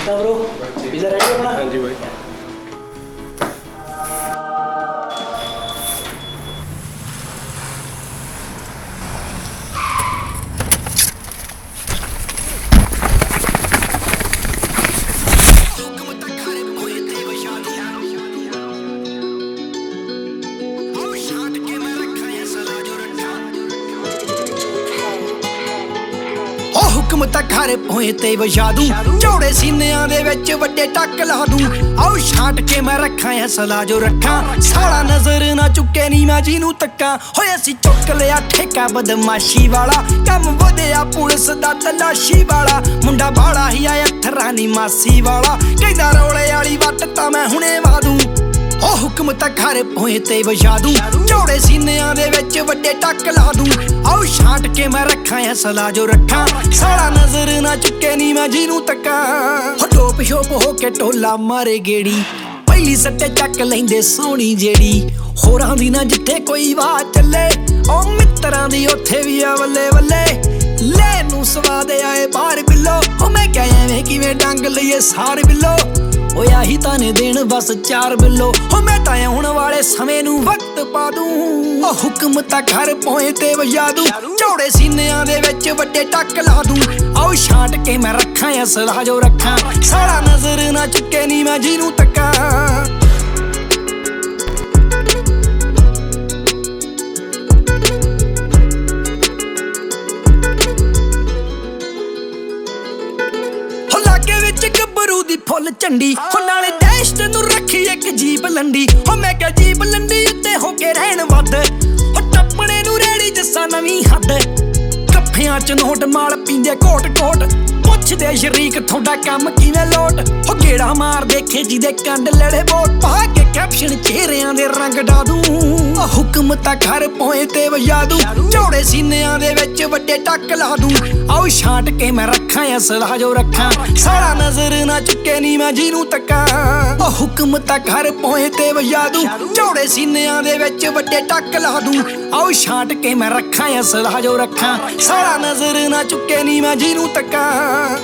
ਕਿੱਦਾਂ bro pizza ready ਆਪਣਾ? ਹਾਂਜੀ ਬਾਈ। ਹੁਕਮ ਤਾਂ ਘਰ ਪੋਏ ਤੇ ਵਜਾ ਦੂੰ, ਚੌੜੇ ਸੀਨਿਆਂ ਦੇ ਵਿੱਚ ਵੱਡੇ ਟੱਕ ਲਾ ਦੂੰ। ਆਓ ਛਾਂਟ ਕੇ ਮੈਂ ਰੱਖਾਂ ਅਸਲਾ ਜੋ ਰੱਖਾਂ, ਸਾਲਾ ਨਜ਼ਰ ਨਾ ਚੁੱਕੇ ਨੀ ਮੈਂ ਜਿਹਨੂੰ ਤੱਕਾਂ। ਹੋਏ ਅਸੀਂ ਚੁੱਕ ਲਿਆ ਠੇਕਾ ਬਦਮਾਸ਼ੀ ਵਾਲਾ, ਕੰਮ ਵਧਿਆ ਪੁਲਿਸ ਦਾ ਤਲਾਸ਼ੀ ਵਾਲਾ। ਮੁੰਡਾ ਬਾਲਾ ਹੀ ਆ ਅੱਥਰਾਂ ਨੀ ਮਾਸੀ ਵਾਲਾ, ਕਹਿੰਦਾ ਰੋਲੇ ਵਾਲੀ ਵੱਟ ਤਾਂ ਮੈਂ ਹੁਣੇ ਵਾ ਦੂੰ। ਉਹ ਹੁਕਮ ਤਾਂ ਘਰ ਪੋਏ ਤੇ ਵਜਾ ਦੂੰ, ਚੌੜੇ ਸੀਨਿਆਂ ਦੇ ਵਿੱਚ ਵੱਡੇ ਟੱਕ ਲਾ ਦੂੰ। ਆਓ ਛਾਂਟ ਕੇ ਮੈਂ ਰੱਖਾਂ ਅਸਲਾ ਜੋ ਰੱਖਾਂ, ਸਾਲਾ ਨਜ਼ਰ ਨਾ ਚੁੱਕੇ ਨੀ ਮੈਂ ਜਿਹਨੂੰ ਤੱਕਾਂ। ਹੋ ਟੋਪ ਸ਼ੋਪ ਹੋ ਕੇ ਟੋਲਾ ਮਾਰੇ ਗੇੜੀ, ਪਹਿਲੀ ਸੱਟੇ ਚੱਕ ਲੈਂਦੇ ਸੋਹਣੀ ਜਿਹੜੀ। ਹੋਰਾਂ ਦੀ ਨਾ ਜਿੱਥੇ ਕੋਈ ਵਾਹ ਚੱਲੇ, ਉਹ ਮਿੱਤਰਾਂ ਦੀ ਉੱਥੇ ਵੀ ਆ ਵੱਲੇ ਵੱਲੇ। ਲੈ ਨੂੰ ਸਵਾਦ ਆਏ ਬਾਹਰ ਬਿੱਲੋ, ਉਹ ਮੈਂ ਕਹਿ ਐਵੇਂ ਕਿਵੇਂ ਡੰਗ ਲਈਏ ਸਾਰ ਬਿੱਲੋ। ਓਏ ਆਹੀ ਤਾਂ ਨੇ ਦੇਣ ਬਸ 4 ਬਿੱਲੋ, ਹੋ ਮੈਂ ਤਾਂ ਆਉਣ ਵਾਲੇ ਸਮੇਂ ਨੂੰ ਵਕਤ ਪਾ ਦੂੰ। ਉਹ ਹੁਕਮ ਤਾਂ ਘਰ ਪੋਏ ਤੇ ਵਜਾ ਦੂੰ, ਚੌੜੇ ਸੀਨਿਆਂ ਦੇ ਵਿੱਚ ਵੱਡੇ ਟੱਕ ਲਾ ਦੂੰ। ਆਓ ਛਾਂਟ ਕੇ ਮੈਂ ਰੱਖਾਂ ਅਸਲਾ ਜੋ ਰੱਖਾਂ, ਸਾਲਾ ਨਜ਼ਰ ਨਾ ਚੁੱਕੇ ਨੀ ਮੈਂ ਜਿਹਨੂੰ ਤੱਕਾਂ। ਗੱਭਰੂ ਦੀ ਫੁੱਲ ਝੰਡੀ, ਹੋ ਨਾਲੇ ਦਹਿਸ਼ਤ ਨੂੰ ਰੱਖੀ ਇੱਕ ਜੀਪ ਲੰਡੀ। ਹੋ ਮੈਂ ਕਿਹਾ ਜੀਪ ਲੰਡੀ ਉੱਤੇ ਹੋ ਕੇ ਰਹਿਣ ਵੱਧ, ਹੋ ਟੱਪਣੇ ਨੂੰ ਰੇੜੀ ਜੱਸਾ ਨਵੀਂ ਹੱਦ। ਕੱਫਿਆਂ ਚ ਨੋਟ ਮਾਲ ਪੀਂਦੇ ਕੋਟ ਕੋਟ, ਪੁੱਛਦੇ ਸ਼ਰੀਕ ਤੁਹਾਡਾ ਕੰਮ ਕਿਵੇਂ ਲੋਟ। ਹੋ ਗੇੜਾ ਮਾਰ ਦੇਖੇ ਜਿਹਦੇ ਕੰਡ ਲੜੇ ਵੋਟ, ਪਾ ਕੇ ਕੈਪਸ਼ਨ ਚਿਹਰਿਆਂ ਦੇ ਰੰਗ ਡਾ ਦੂੰ। ਉਹ ਹੁਕਮ ਤਾਂ ਘਰ ਪੋਏ ਤੇ ਵਜਾ ਦੂੰ, ਚੌੜੇ ਸੀਨਿਆਂ ਦੇ ਵਿੱਚ ਵੱਡੇ ਟੱਕ ਲਾ ਦੂੰ। ਆਓ ਛਾਂਟ ਕੇ ਮੈਂ ਰੱਖਾਂ ਅਸਲਾ ਜੋ ਰੱਖਾਂ, ਸਾਲਾ ਨਜ਼ਰ ਨਾ ਚੁੱਕੇ ਨੀ ਮੈਂ ਜਿਹਨੂੰ ਤੱਕਾਂ। ਉਹ ਹੁਕਮ ਤਾਂ ਘਰ ਪੋਏ ਤੇ ਵਜਾ ਦੂੰ, ਚੌੜੇ ਸੀਨਿਆਂ ਦੇ ਵਿੱਚ ਵੱਡੇ ਟੱਕ ਲਾ ਦੂੰ। ਆਓ ਛਾਂਟ ਕੇ ਮੈਂ ਰੱਖਾਂ ਅਸਲਾ ਜੋ ਰੱਖਾਂ, ਸਾਲਾ ਨਜ਼ਰ ਨਾ ਚੁੱਕੇ ਨੀ ਮੈਂ ਜਿਹਨੂੰ ਤੱਕਾਂ।